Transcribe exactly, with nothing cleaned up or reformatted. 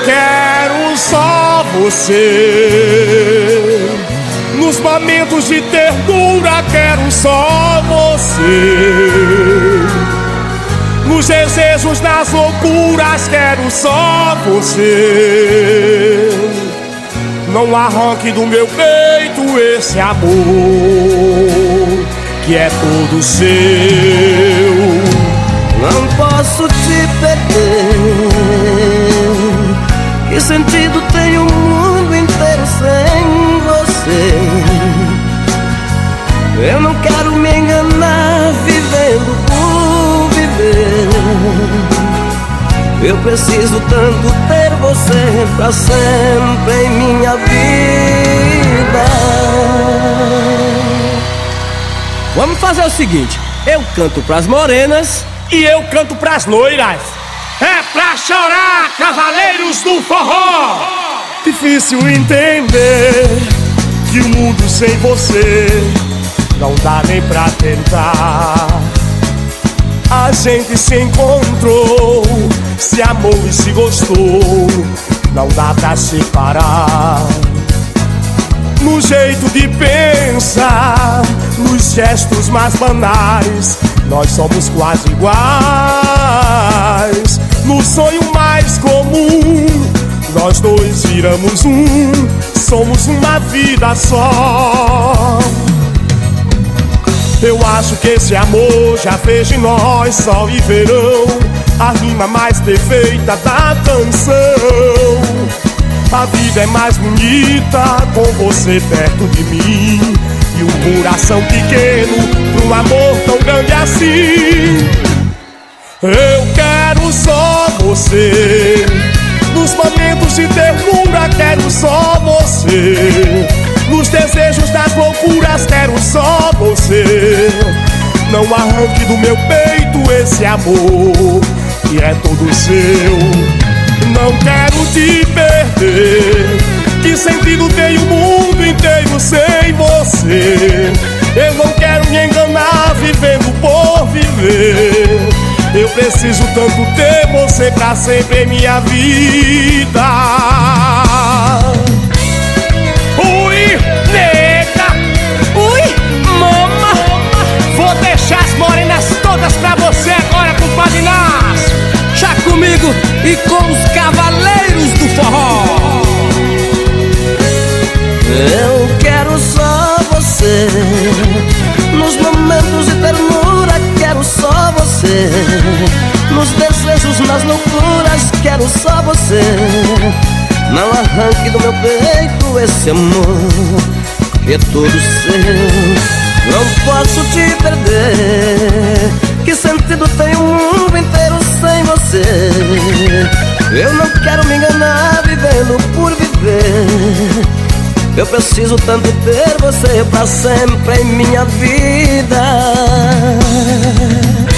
quero só você. Nos momentos de ternura quero só você. Nos desejos, nas loucuras quero só você. Não arranque do meu peito esse amor que é todo seu. Não posso te perder. Que sentido tem o mundo inteiro sem você? Eu não quero me enganar vivendo por viver. Eu preciso tanto ter você pra sempre em minha vida. Vamos fazer o seguinte: eu canto pras morenas e eu canto pras loiras. É pra chorar, cavaleiros do forró. Difícil entender que o mundo sem você não dá nem pra tentar. A gente se encontrou, se amou e se gostou, não dá pra separar. No jeito de pensar, nos gestos mais banais, nós somos quase iguais. No sonho mais comum, nós dois viramos um, somos uma vida só. Eu acho que esse amor já fez de nós sol e verão, a rima mais perfeita da canção. A vida é mais bonita com você perto de mim, e um coração pequeno pra um amor tão grande assim. Eu quero só você. Nos momentos de ternura quero só você. Nos desejos das loucuras quero só você. Não arranque do meu peito esse amor que é todo seu. Não quero te perder. Que sentido tem o mundo inteiro sem você? Eu não quero me enganar vivendo por viver. Eu preciso tanto ter você pra sempre em minha vida. Ui, nega! Ui, mama! Vou deixar as morenas todas pra você agora, compadre Inácio. Já comigo e com os cavaleiros do forró. Eu quero só você. Nos momentos de ternura quero só você. Nos desejos, nas loucuras quero só você. Não arranque do meu peito esse amor que é todo seu. Não posso te perder. Que sentido tem o mundo inteiro sem você? Eu não quero me enganar vivendo por viver. Eu preciso tanto ter você pra sempre em minha vida.